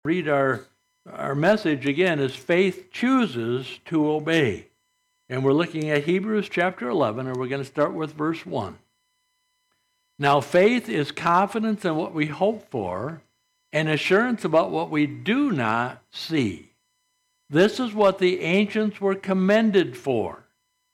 Read our message again is faith chooses to obey. And we're looking at Hebrews chapter 11, and we're going to start with verse 1. Now faith is confidence in what we hope for and assurance about what we do not see. This is what the ancients were commended for.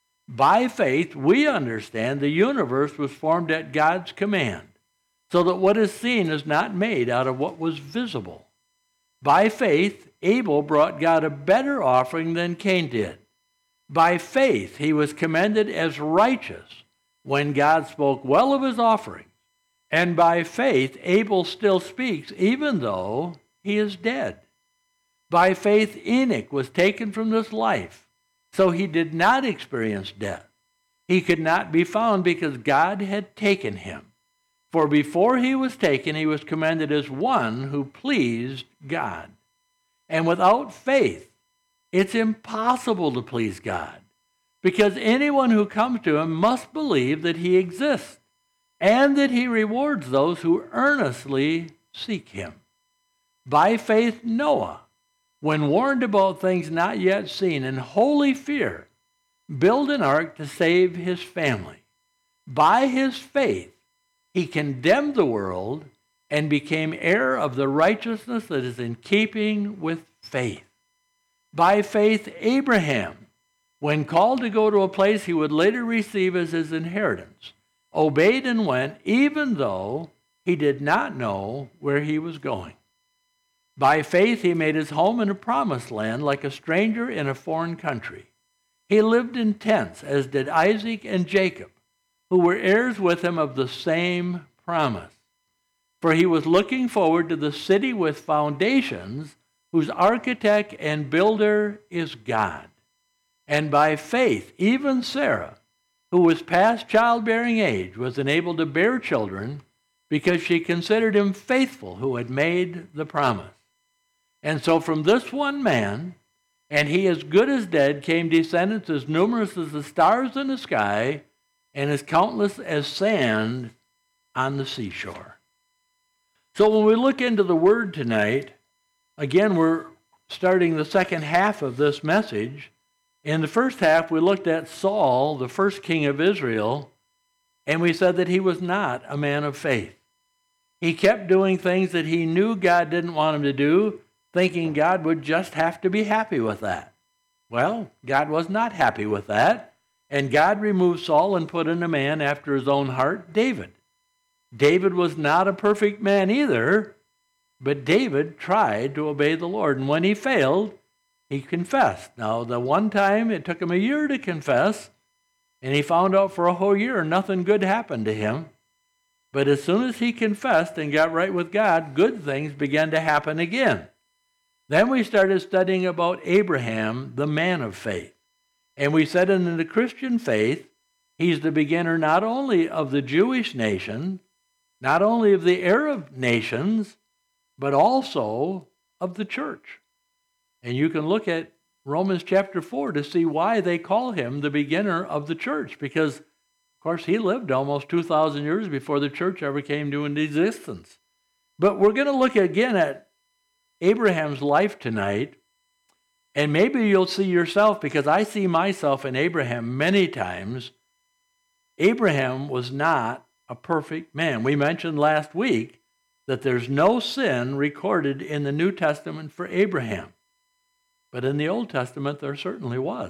By faith, we understand the universe was formed at God's command, so that what is seen is not made out of what was visible. By faith, Abel brought God a better offering than Cain did. By faith, he was commended as righteous when God spoke well of his offering. And by faith, Abel still speaks even though he is dead. By faith, Enoch was taken from this life, so he did not experience death. He could not be found because God had taken him. For before he was taken, he was commended as one who pleased God. And without faith, it's impossible to please God, because anyone who comes to him must believe that he exists and that he rewards those who earnestly seek him. By faith, Noah, when warned about things not yet seen, in holy fear, built an ark to save his family. By his faith, he condemned the world and became heir of the righteousness that is in keeping with faith. By faith, Abraham, when called to go to a place he would later receive as his inheritance, obeyed and went, even though he did not know where he was going. By faith, he made his home in a promised land like a stranger in a foreign country. He lived in tents, as did Isaac and Jacob, who were heirs with him of the same promise. For he was looking forward to the city with foundations, whose architect and builder is God. And by faith, even Sarah, who was past childbearing age, was enabled to bear children because she considered him faithful who had made the promise. And so from this one man, and he as good as dead, came descendants as numerous as the stars in the sky and as countless as sand on the seashore. So when we look into the Word tonight, again, we're starting the second half of this message. In the first half, we looked at Saul, the first king of Israel, and we said that he was not a man of faith. He kept doing things that he knew God didn't want him to do, thinking God would just have to be happy with that. Well, God was not happy with that, and God removed Saul and put in a man after his own heart, David. David was not a perfect man either, but David tried to obey the Lord, and when he failed, he confessed. Now, the one time it took him a year to confess, and he found out for a whole year nothing good happened to him. But as soon as he confessed and got right with God, good things began to happen again. Then we started studying about Abraham, the man of faith. And we said in the Christian faith, he's the beginner not only of the Jewish nation, not only of the Arab nations, but also of the church. And you can look at Romans chapter 4 to see why they call him the beginner of the church, because, of course, he lived almost 2,000 years before the church ever came to an existence. But we're going to look again at Abraham's life tonight, and maybe you'll see yourself, because I see myself in Abraham many times. Abraham was not a perfect man. We mentioned last week that there's no sin recorded in the New Testament for Abraham. But in the Old Testament, there certainly was.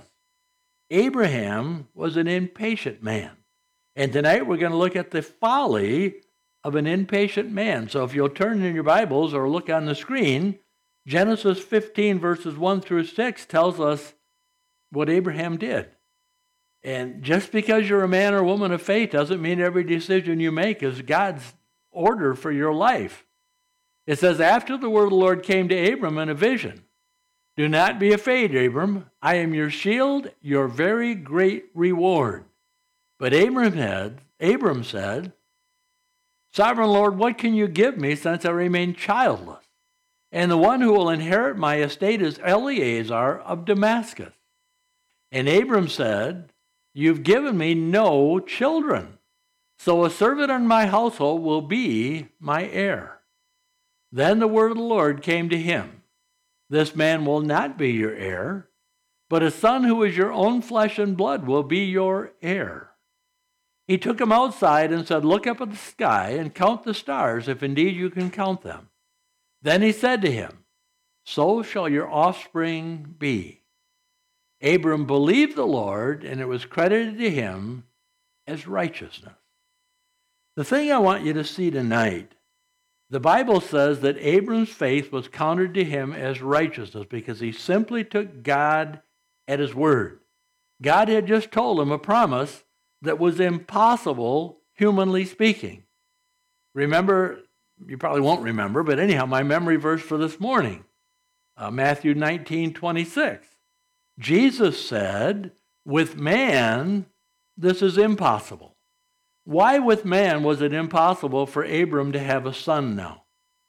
Abraham was an impatient man. And tonight we're going to look at the folly of an impatient man. So if you'll turn in your Bibles or look on the screen, Genesis 15 verses 1 through 6 tells us what Abraham did. And just because you're a man or woman of faith doesn't mean every decision you make is God's order for your life. It says, after the word of the Lord came to Abram in a vision, do not be afraid, Abram. I am your shield, your very great reward. But Abram said, Sovereign Lord, what can you give me since I remain childless? And the one who will inherit my estate is Eleazar of Damascus. And Abram said, you've given me no children, so a servant in my household will be my heir. Then the word of the Lord came to him. This man will not be your heir, but a son who is your own flesh and blood will be your heir. He took him outside and said, look up at the sky and count the stars, if indeed you can count them. Then he said to him, so shall your offspring be. Abram believed the Lord, and it was credited to him as righteousness. The thing I want you to see tonight, the Bible says that Abram's faith was counted to him as righteousness because he simply took God at his word. God had just told him a promise that was impossible, humanly speaking. Remember, you probably won't remember, but anyhow, my memory verse for this morning, Matthew 19:26. Jesus said, with man, this is impossible. Why with man was it impossible for Abram to have a son now?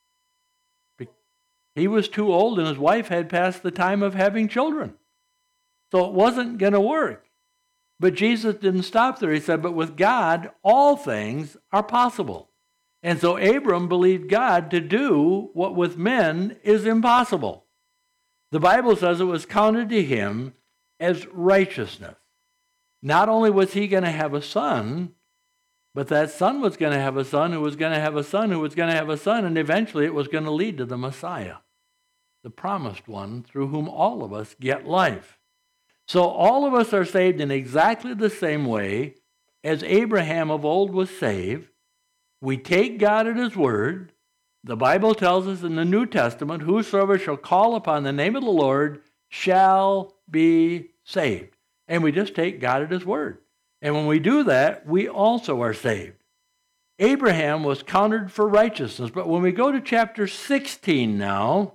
He was too old and his wife had passed the time of having children. So it wasn't going to work. But Jesus didn't stop there. He said, but with God, all things are possible. And so Abram believed God to do what with men is impossible. The Bible says it was counted to him as righteousness. Not only was he going to have a son, but that son was going to have a son who was going to have a son who was going to have a son, and eventually it was going to lead to the Messiah, the promised one through whom all of us get life. So all of us are saved in exactly the same way as Abraham of old was saved. We take God at his word. The Bible tells us in the New Testament, whosoever shall call upon the name of the Lord shall be saved. And we just take God at his word. And when we do that, we also are saved. Abraham was counted for righteousness. But when we go to chapter 16 now,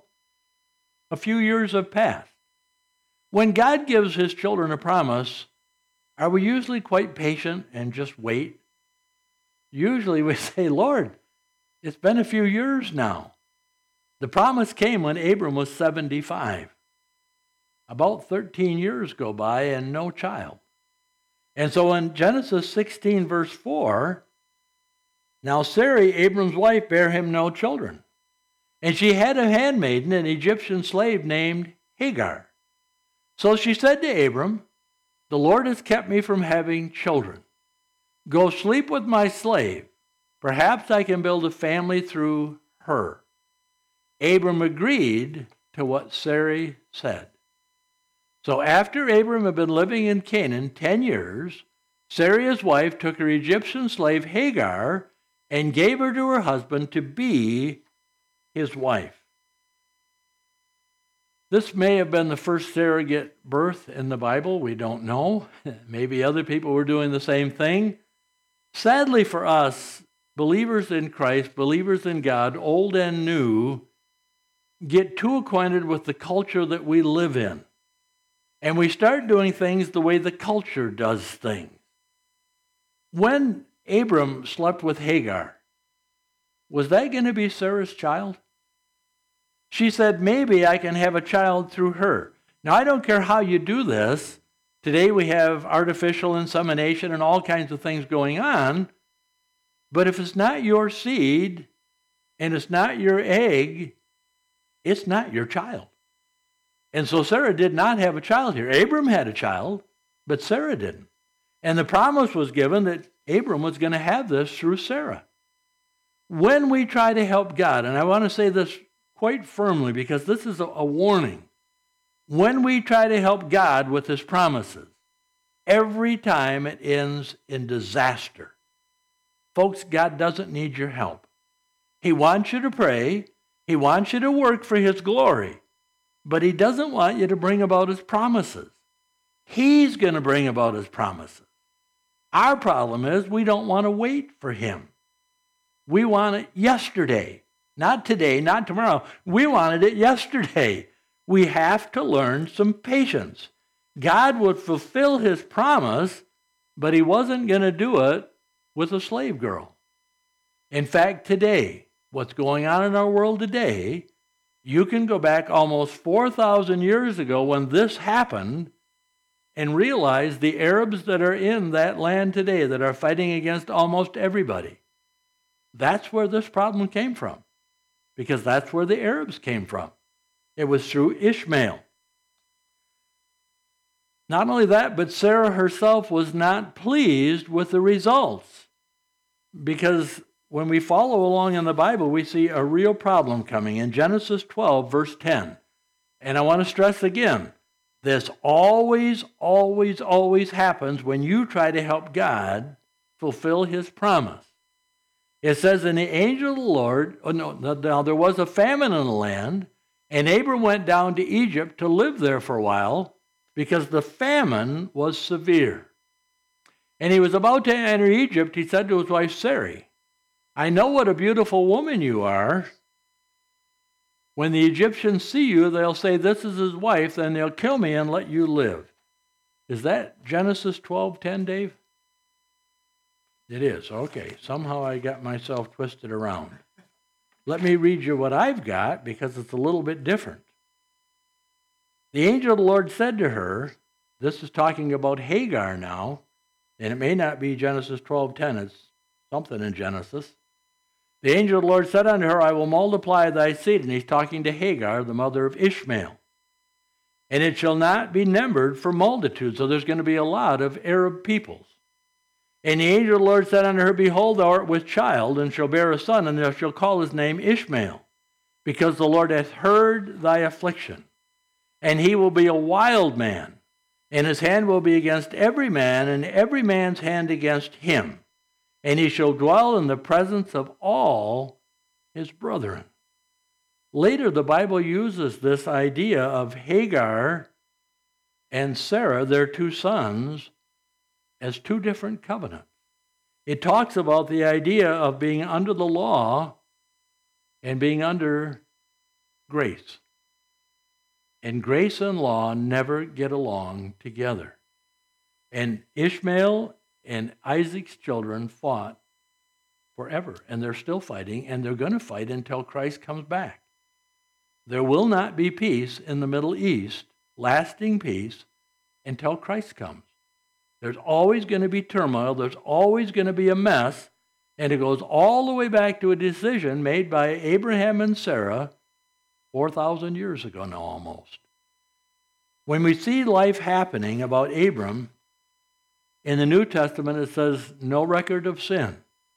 a few years have passed. When God gives his children a promise, are we usually quite patient and just wait? Usually we say, Lord, it's been a few years now. The promise came when Abram was 75. About 13 years go by and no child. And so in Genesis 16, verse 4, now Sarai, Abram's wife, bare him no children. And she had a handmaiden, an Egyptian slave named Hagar. So she said to Abram, the Lord has kept me from having children. Go sleep with my slave. Perhaps I can build a family through her. Abram agreed to what Sarai said. So after Abram had been living in Canaan 10 years, Sarai, his wife, took her Egyptian slave Hagar and gave her to her husband to be his wife. This may have been the first surrogate birth in the Bible. We don't know. Maybe other people were doing the same thing. Sadly for us, believers in Christ, believers in God, old and new, get too acquainted with the culture that we live in. And we start doing things the way the culture does things. When Abram slept with Hagar, was that going to be Sarah's child? She said, maybe I can have a child through her. Now, I don't care how you do this. Today we have artificial insemination and all kinds of things going on. But if it's not your seed and it's not your egg, it's not your child. And so Sarah did not have a child here. Abram had a child, but Sarah didn't. And the promise was given that Abram was going to have this through Sarah. When we try to help God, and I want to say this quite firmly because this is a warning. When we try to help God with his promises, every time it ends in disaster. Folks, God doesn't need your help. He wants you to pray. He wants you to work for his glory. But he doesn't want you to bring about his promises. He's going to bring about his promises. Our problem is we don't want to wait for him. We want it yesterday. Not today, not tomorrow. We wanted it yesterday. We have to learn some patience. God would fulfill his promise, but he wasn't going to do it with a slave girl. In fact, today, what's going on in our world today, you can go back almost 4,000 years ago when this happened and realize the Arabs that are in that land today that are fighting against almost everybody. That's where this problem came from. because that's where the Arabs came from. It was through Ishmael. Not only that, but Sarah herself was not pleased with the results, because when we follow along in the Bible, we see a real problem coming in Genesis 12, verse 10. And I want to stress again, this always, always, always happens when you try to help God fulfill his promise. It says, and the angel of the Lord, now there was a famine in the land, and Abram went down to Egypt to live there for a while, because the famine was severe. And he was about to enter Egypt. He said to his wife Sarai, I know what a beautiful woman you are. When the Egyptians see you, they'll say, this is his wife, then they'll kill me and let you live. Is that Genesis 12:10, Dave? It is. Okay. Somehow I got myself twisted around. Let me read you what I've got, because it's a little bit different. The angel of the Lord said to her, this is talking about Hagar now, and it may not be Genesis 12:10, it's something in Genesis. The angel of the Lord said unto her, I will multiply thy seed. And he's talking to Hagar, the mother of Ishmael. And it shall not be numbered for multitude. So there's going to be a lot of Arab peoples. And the angel of the Lord said unto her, behold, thou art with child, and shall bear a son, and thou shalt call his name Ishmael, because the Lord hath heard thy affliction. And he will be a wild man, and his hand will be against every man, and every man's hand against him. And he shall dwell in the presence of all his brethren. Later, the Bible uses this idea of Hagar and Sarah, their two sons, as two different covenants. It talks about the idea of being under the law and being under grace. And grace and law never get along together. And Ishmael and Isaac's children fought forever, and they're still fighting, and they're going to fight until Christ comes back. There will not be peace in the Middle East, lasting peace, until Christ comes. There's always going to be turmoil, there's always going to be a mess, and it goes all the way back to a decision made by Abraham and Sarah 4,000 years ago now almost. When we see life happening about Abram, in the New Testament, it says no record of sin.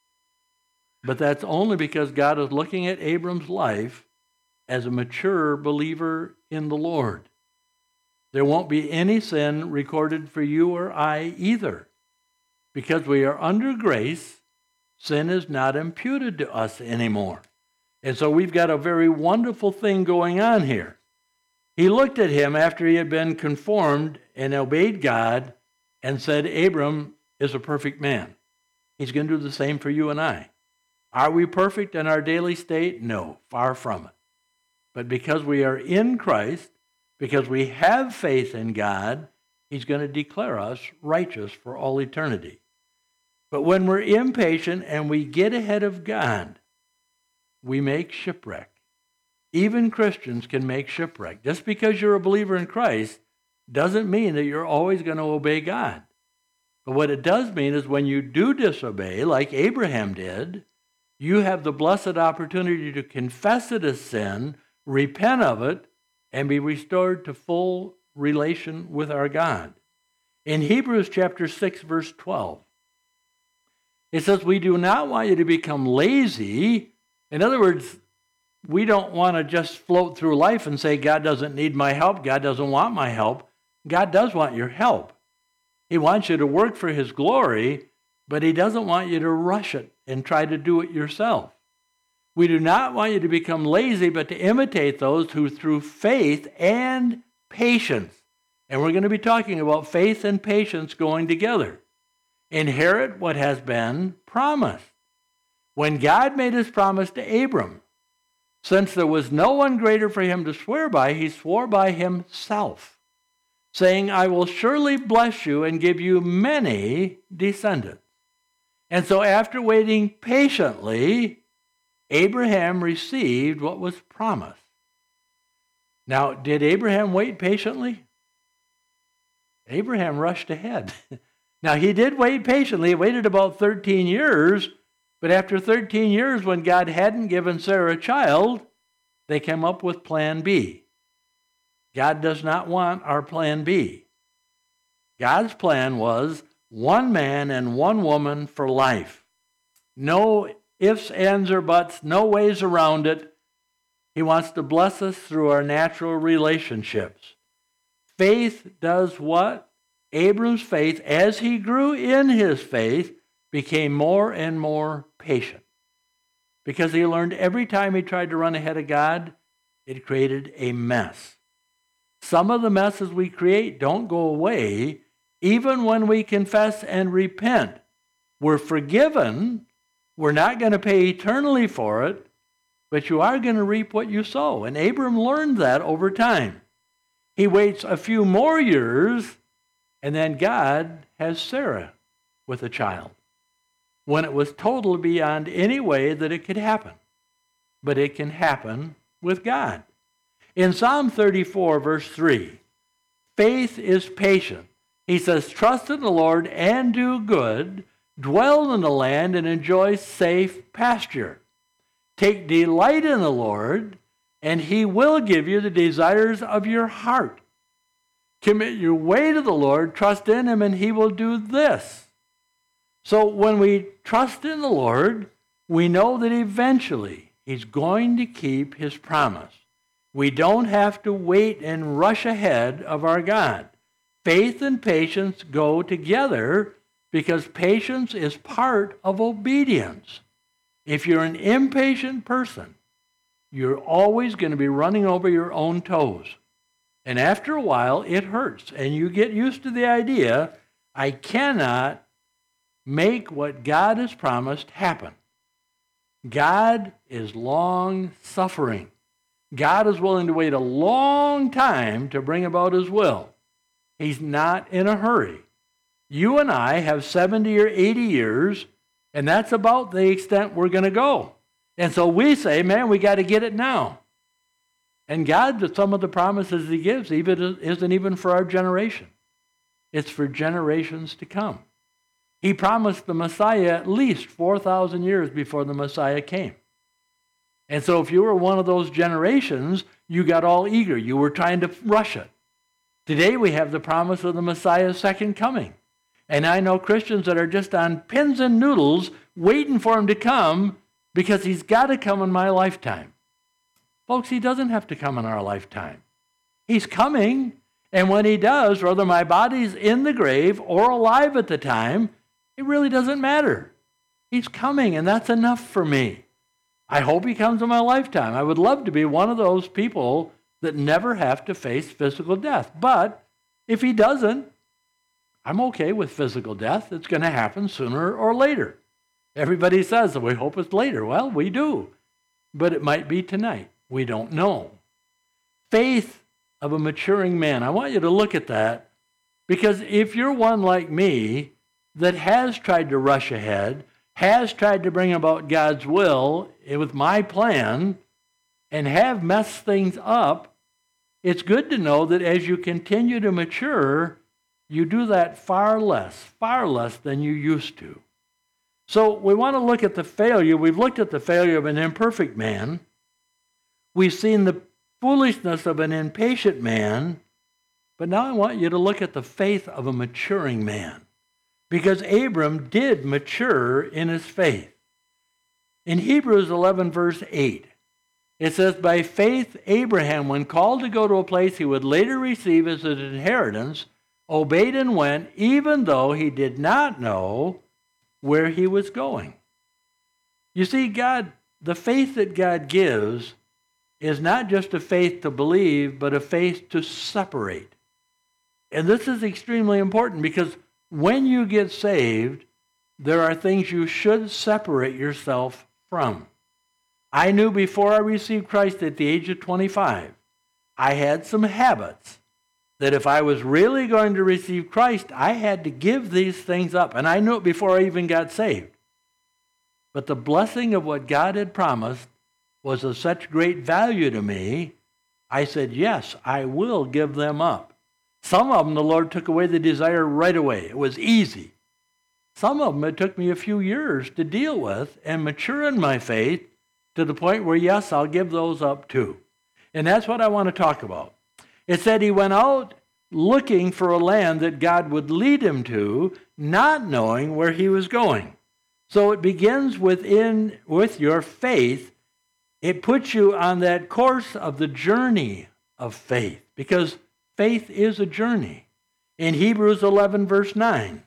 But that's only because God is looking at Abram's life as a mature believer in the Lord. There won't be any sin recorded for you or I either. Because we are under grace, sin is not imputed to us anymore. And so we've got a very wonderful thing going on here. He looked at him after he had been conformed and obeyed God, and said, Abram is a perfect man. He's going to do the same for you and I. Are we perfect in our daily state? No, far from it. But because we are in Christ, because we have faith in God, he's going to declare us righteous for all eternity. But when we're impatient and we get ahead of God, we make shipwreck. Even Christians can make shipwreck. Just because you're a believer in Christ doesn't mean that you're always going to obey God. But what it does mean is when you do disobey, like Abraham did, you have the blessed opportunity to confess it as sin, repent of it, and be restored to full relation with our God. In Hebrews chapter 6, verse 12, it says, we do not want you to become lazy. In other words, we don't want to just float through life and say, God doesn't need my help, God doesn't want my help. God does want your help. He wants you to work for his glory, but he doesn't want you to rush it and try to do it yourself. We do not want you to become lazy, but to imitate those who through faith and patience, and we're going to be talking about faith and patience going together, inherit what has been promised. When God made his promise to Abram, since there was no one greater for him to swear by, he swore by himself, saying, I will surely bless you and give you many descendants. And so after waiting patiently, Abraham received what was promised. Now, did Abraham wait patiently? Abraham rushed ahead. Now, he did wait patiently. He waited about 13 years, But after 13 years, when God hadn't given Sarah a child, they came up with plan B. God does not want our plan B. God's plan was one man and one woman for life. No ifs, ands, or buts, no ways around it. He wants to bless us through our natural relationships. Faith does what? Abram's faith, as he grew in his faith, became more and more patient. Because he learned every time he tried to run ahead of God, it created a mess. Some of the messes we create don't go away even when we confess and repent. We're forgiven. We're not going to pay eternally for it, but you are going to reap what you sow. And Abram learned that over time. He waits a few more years, and then God has Sarah with a child, when it was totally beyond any way that it could happen. But it can happen with God. In Psalm 34, verse 3, faith is patient. He says, trust in the Lord and do good, dwell in the land and enjoy safe pasture. Take delight in the Lord, and he will give you the desires of your heart. Commit your way to the Lord, trust in him, and he will do this. So when we trust in the Lord, we know that eventually he's going to keep his promise. We don't have to wait and rush ahead of our God. Faith and patience go together because patience is part of obedience. If you're an impatient person, you're always going to be running over your own toes. And after a while, it hurts. And you get used to the idea, I cannot make what God has promised happen. God is long-suffering. God is willing to wait a long time to bring about his will. He's not in a hurry. You and I have 70 or 80 years, and that's about the extent we're going to go. And so we say, man, we got to get it now. And God, some of the promises he gives isn't even for our generation. It's for generations to come. He promised the Messiah at least 4,000 years before the Messiah came. And so if you were one of those generations, you got all eager. You were trying to rush it. Today we have the promise of the Messiah's second coming. And I know Christians that are just on pins and noodles waiting for him to come because he's got to come in my lifetime. Folks, he doesn't have to come in our lifetime. He's coming, and when he does, whether my body's in the grave or alive at the time, it really doesn't matter. He's coming, and that's enough for me. I hope he comes in my lifetime. I would love to be one of those people that never have to face physical death. But if he doesn't, I'm okay with physical death. It's going to happen sooner or later. Everybody says, we hope it's later. Well, we do. But it might be tonight. We don't know. Faith of a maturing man. I want you to look at that, because if you're one like me that has tried to rush ahead, has tried to bring about God's will with my plan, and have messed things up, it's good to know that as you continue to mature, you do that far less than you used to. So we want to look at the failure. We've looked at the failure of an imperfect man. We've seen the foolishness of an impatient man. But now I want you to look at the faith of a maturing man. Because Abram did mature in his faith. In Hebrews 11, verse 8, it says, by faith Abraham, when called to go to a place he would later receive as an inheritance, obeyed and went, even though he did not know where he was going. You see, God, the faith that God gives is not just a faith to believe, but a faith to separate. And this is extremely important, because when you get saved, there are things you should separate yourself from. I knew before I received Christ at the age of 25, I had some habits that if I was really going to receive Christ, I had to give these things up. And I knew it before I even got saved. But the blessing of what God had promised was of such great value to me, I said, yes, I will give them up. Some of them, the Lord took away the desire right away. It was easy. Some of them it took me a few years to deal with and mature in my faith to the point where, yes, I'll give those up too. And that's what I want to talk about. It said he went out looking for a land that God would lead him to, not knowing where he was going. So it begins with your faith. It puts you on that course of the journey of faith, because faith is a journey. In Hebrews 11, verse 9,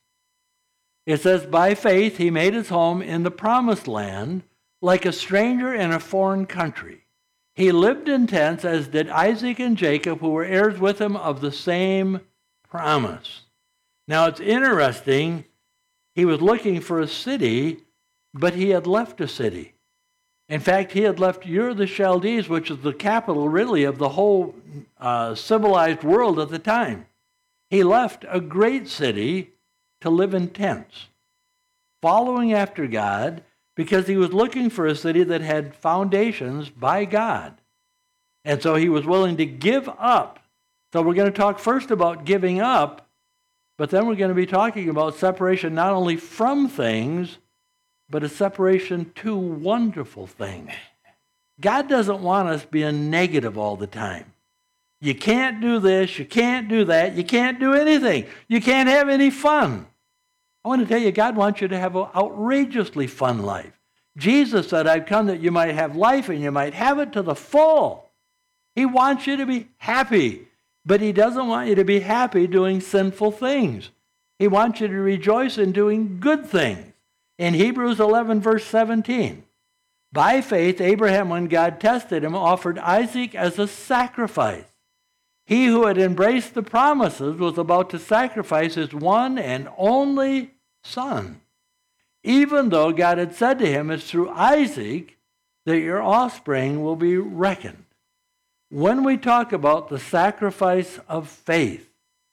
it says, by faith he made his home in the promised land, like a stranger in a foreign country. He lived in tents, as did Isaac and Jacob, who were heirs with him of the same promise. Now it's interesting, he was looking for a city, but he had left a city. In fact, he had left Ur the Chaldees, which is the capital, really, of the whole civilized world at the time. He left a great city to live in tents, following after God, because he was looking for a city that had foundations by God. And so he was willing to give up. So we're going to talk first about giving up, but then we're going to be talking about separation not only from things, but a separation to wonderful things. God doesn't want us being negative all the time. You can't do this, you can't do that, you can't do anything. You can't have any fun. I want to tell you, God wants you to have an outrageously fun life. Jesus said, I've come that you might have life and you might have it to the full. He wants you to be happy, but he doesn't want you to be happy doing sinful things. He wants you to rejoice in doing good things. In Hebrews 11, verse 17, by faith, Abraham, when God tested him, offered Isaac as a sacrifice. He who had embraced the promises was about to sacrifice his one and only son, even though God had said to him, it's through Isaac that your offspring will be reckoned. When we talk about the sacrifice of faith,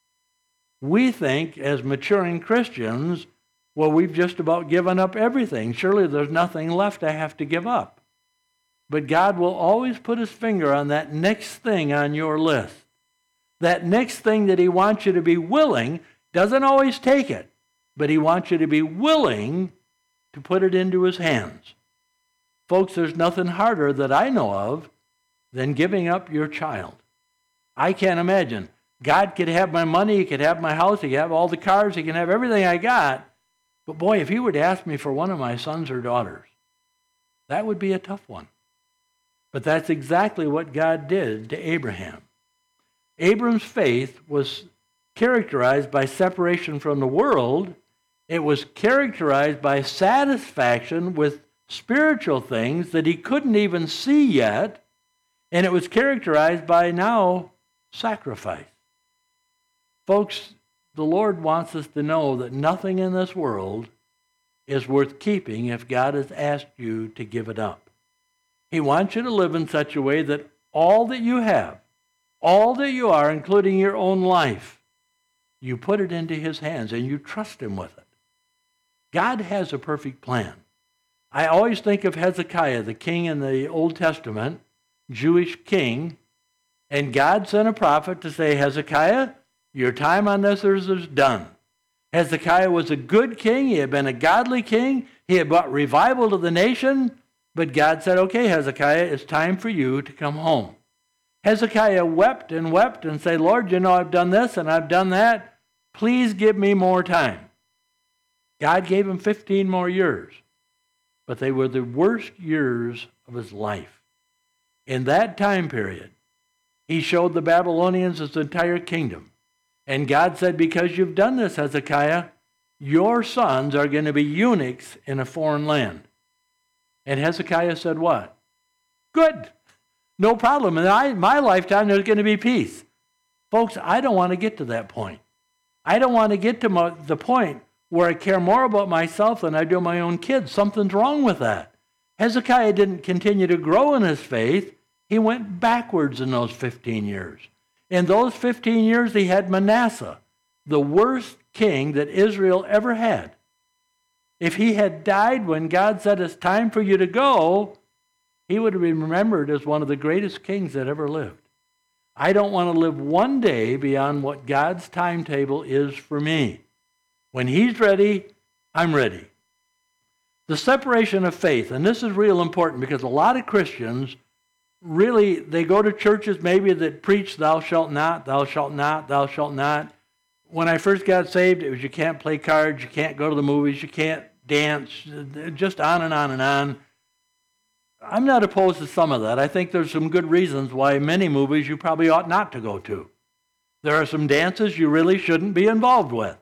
we think as maturing Christians, well, we've just about given up everything. Surely there's nothing left I have to give up. But God will always put his finger on that next thing on your list. That next thing that he wants you to be willing, doesn't always take it, but he wants you to be willing to put it into his hands. Folks, there's nothing harder that I know of than giving up your child. I can't imagine. God could have my money, he could have my house, he could have all the cars, he can have everything I got. But boy, if he were to ask me for one of my sons or daughters, that would be a tough one. But that's exactly what God did to Abraham. Abram's faith was characterized by separation from the world. It was characterized by satisfaction with spiritual things that he couldn't even see yet. And it was characterized by now sacrifice. Folks, the Lord wants us to know that nothing in this world is worth keeping if God has asked you to give it up. He wants you to live in such a way that all that you have, all that you are, including your own life, you put it into his hands and you trust him with it. God has a perfect plan. I always think of Hezekiah, the king in the Old Testament, Jewish king, and God sent a prophet to say, Hezekiah, your time on this earth is done. Hezekiah was a good king. He had been a godly king. He had brought revival to the nation. But God said, okay, Hezekiah, it's time for you to come home. Hezekiah wept and said, Lord, you know I've done this and I've done that. Please give me more time. God gave him 15 more years. But they were the worst years of his life. In that time period, he showed the Babylonians his entire kingdom. And God said, because you've done this, Hezekiah, your sons are going to be eunuchs in a foreign land. And Hezekiah said what? Good. No problem. In my lifetime, there's going to be peace. Folks, I don't want to get to that point. I don't want to get to the point where I care more about myself than I do my own kids. Something's wrong with that. Hezekiah didn't continue to grow in his faith. He went backwards in those 15 years. In those 15 years, he had Manasseh, the worst king that Israel ever had. If he had died when God said it's time for you to go, he would have been remembered as one of the greatest kings that ever lived. I don't want to live one day beyond what God's timetable is for me. When he's ready, I'm ready. The separation of faith, and this is real important because a lot of Christians really, they go to churches maybe that preach thou shalt not, thou shalt not, thou shalt not. When I first got saved, it was you can't play cards, you can't go to the movies, you can't dance, just on and on and on. I'm not opposed to some of that. I think there's some good reasons why many movies you probably ought not to go to. There are some dances you really shouldn't be involved with.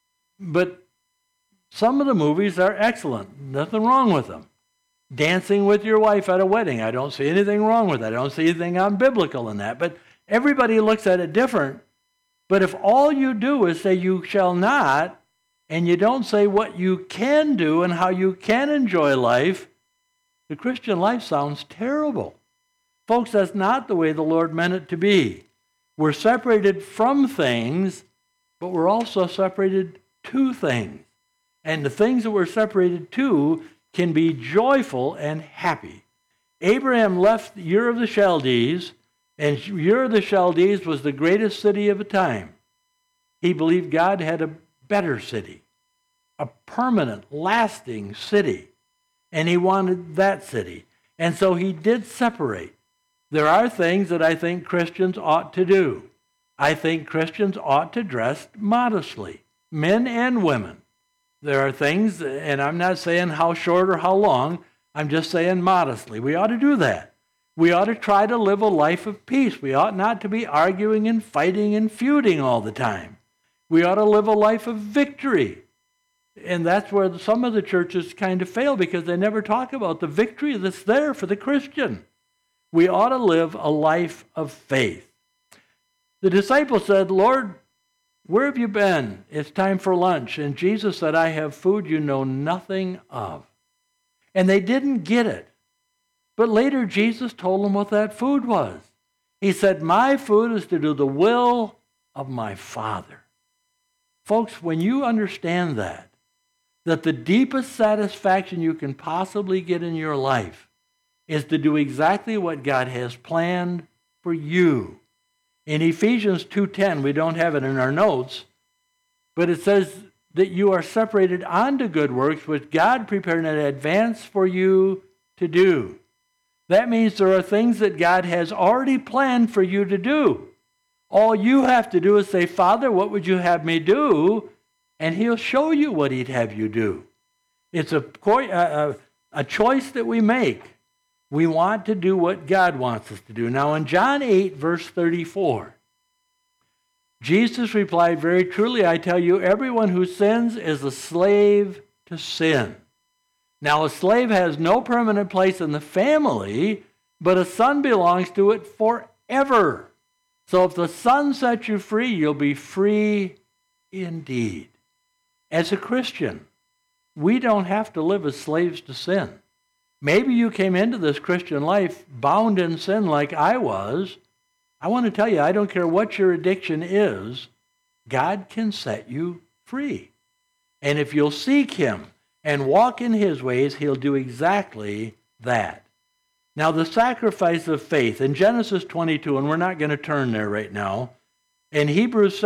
But some of the movies are excellent. Nothing wrong with them. Dancing with your wife at a wedding, I don't see anything wrong with that. I don't see anything unbiblical in that. But everybody looks at it different. But if all you do is say you shall not, and you don't say what you can do and how you can enjoy life, the Christian life sounds terrible. Folks, that's not the way the Lord meant it to be. We're separated from things, but we're also separated to things. And the things that we're separated to can be joyful and happy. Abraham left Ur of the Chaldees, and Ur of the Chaldees was the greatest city of the time. He believed God had a better city, a permanent, lasting city, and he wanted that city. And so he did separate. There are things that I think Christians ought to do. I think Christians ought to dress modestly, men and women. There are things, and I'm not saying how short or how long, I'm just saying modestly. We ought to do that. We ought to try to live a life of peace. We ought not to be arguing and fighting and feuding all the time. We ought to live a life of victory. And that's where some of the churches kind of fail because they never talk about the victory that's there for the Christian. We ought to live a life of faith. The disciples said, Lord, where have you been? It's time for lunch. And Jesus said, I have food you know nothing of. And they didn't get it. But later Jesus told them what that food was. He said, my food is to do the will of my Father. Folks, when you understand that the deepest satisfaction you can possibly get in your life is to do exactly what God has planned for you. In Ephesians 2:10, we don't have it in our notes, but it says that you are separated unto good works, which God prepared in advance for you to do. That means there are things that God has already planned for you to do. All you have to do is say, Father, what would you have me do? And he'll show you what he'd have you do. It's a choice that we make. We want to do what God wants us to do. Now in John 8, verse 34, Jesus replied, very truly, I tell you, everyone who sins is a slave to sin. Now a slave has no permanent place in the family, but a son belongs to it forever. So if the Son sets you free, you'll be free indeed. As a Christian, we don't have to live as slaves to sin. Maybe you came into this Christian life bound in sin like I was. I want to tell you, I don't care what your addiction is, God can set you free. And if you'll seek him and walk in his ways, he'll do exactly that. Now, the sacrifice of faith in Genesis 22, and we're not going to turn there right now. In Hebrews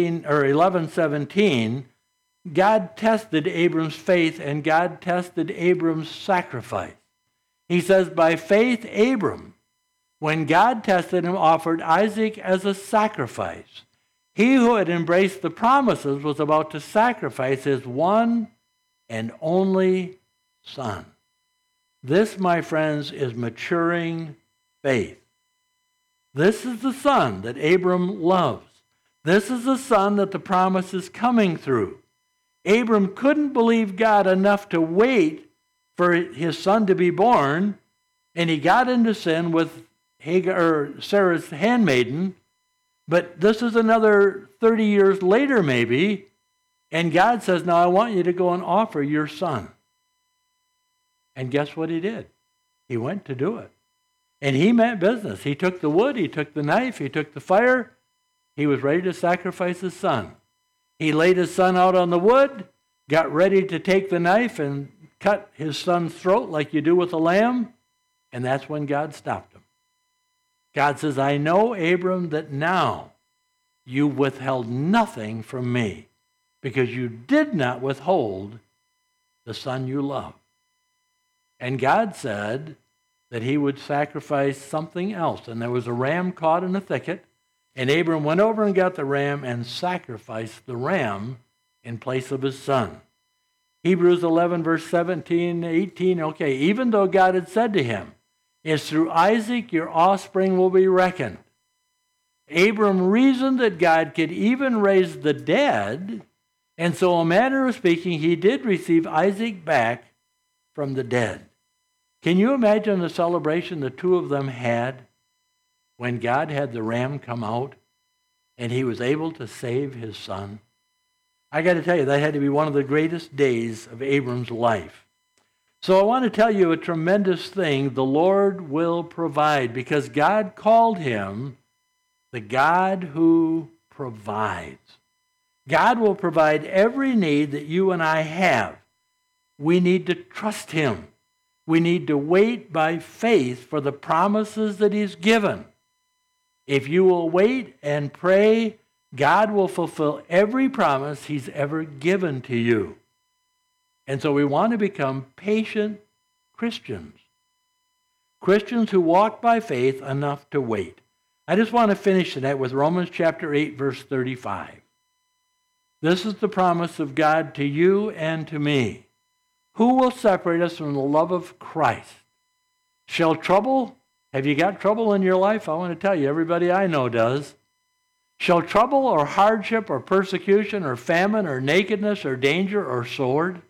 11:17, God tested Abram's faith and God tested Abram's sacrifice. He says, by faith, Abram, when God tested him, offered Isaac as a sacrifice. He who had embraced the promises was about to sacrifice his one and only son. This, my friends, is maturing faith. This is the son that Abram loves. This is the son that the promise is coming through. Abram couldn't believe God enough to wait for his son to be born, and he got into sin with Sarah's handmaiden. But this is another 30 years later maybe, and God says, now I want you to go and offer your son. And guess what he did? He went to do it. And he meant business. He took the wood, he took the knife, he took the fire. He was ready to sacrifice his son. He laid his son out on the wood, got ready to take the knife and cut his son's throat like you do with a lamb, and that's when God stopped him. God says, I know, Abram, that now you withheld nothing from me because you did not withhold the son you love. And God said that he would sacrifice something else. And there was a ram caught in a thicket. And Abram went over and got the ram and sacrificed the ram in place of his son. Hebrews 11, verse 17, 18, okay, even though God had said to him, it's through Isaac your offspring will be reckoned. Abram reasoned that God could even raise the dead, and so in a manner of speaking, he did receive Isaac back from the dead. Can you imagine the celebration the two of them had when God had the ram come out and he was able to save his son? I got to tell you, that had to be one of the greatest days of Abram's life. So I want to tell you a tremendous thing the Lord will provide, because God called him the God who provides. God will provide every need that you and I have. We need to trust him. We need to wait by faith for the promises that he's given. If you will wait and pray, God will fulfill every promise he's ever given to you. And so we want to become patient Christians. Christians who walk by faith enough to wait. I just want to finish tonight with Romans chapter 8, verse 35. This is the promise of God to you and to me. Who will separate us from the love of Christ? Shall trouble? Have you got trouble in your life? I want to tell you, everybody I know does. Shall trouble or hardship or persecution or famine or nakedness or danger or sword?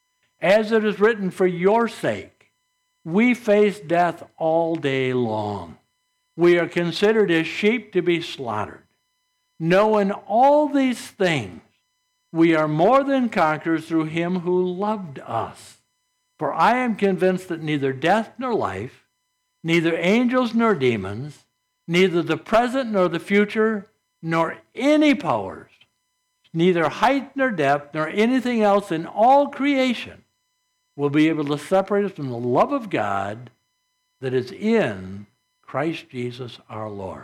As it is written, for your sake, we face death all day long. We are considered as sheep to be slaughtered. Knowing all these things, we are more than conquerors through him who loved us. For I am convinced that neither death nor life, neither angels nor demons, neither the present nor the future, nor any powers, neither height nor depth, nor anything else in all creation will be able to separate us from the love of God that is in Christ Jesus our Lord.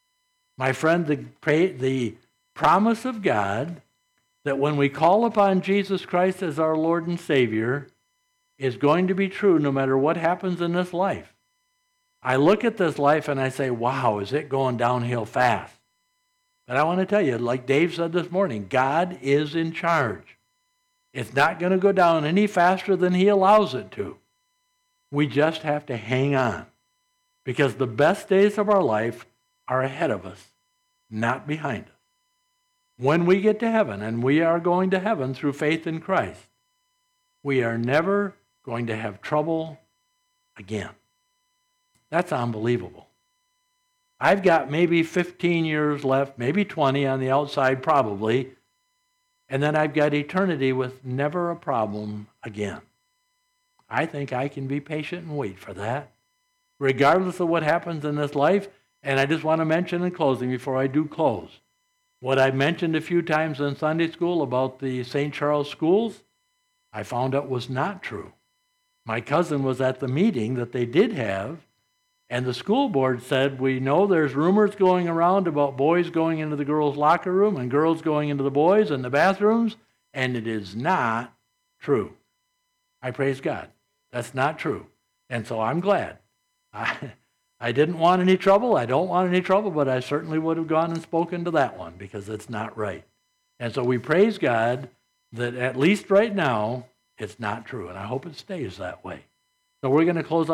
My friend, the promise of God that when we call upon Jesus Christ as our Lord and Savior is going to be true no matter what happens in this life. I look at this life and I say, wow, is it going downhill fast? But I want to tell you, like Dave said this morning, God is in charge. It's not going to go down any faster than he allows it to. We just have to hang on, because the best days of our life are ahead of us, not behind us. When we get to heaven, and we are going to heaven through faith in Christ, we are never going to have trouble again. That's unbelievable. I've got maybe 15 years left, maybe 20 on the outside probably, and then I've got eternity with never a problem again. I think I can be patient and wait for that, regardless of what happens in this life. And I just want to mention in closing, before I do close, what I mentioned a few times in Sunday school about the St. Charles schools, I found out was not true. My cousin was at the meeting that they did have, and the school board said, we know there's rumors going around about boys going into the girls' locker room and girls going into the boys' and the bathrooms, and it is not true. I praise God. That's not true. And so I'm glad. I didn't want any trouble. I don't want any trouble, but I certainly would have gone and spoken to that one because it's not right. And so we praise God that at least right now, it's not true. And I hope it stays that way. So we're going to close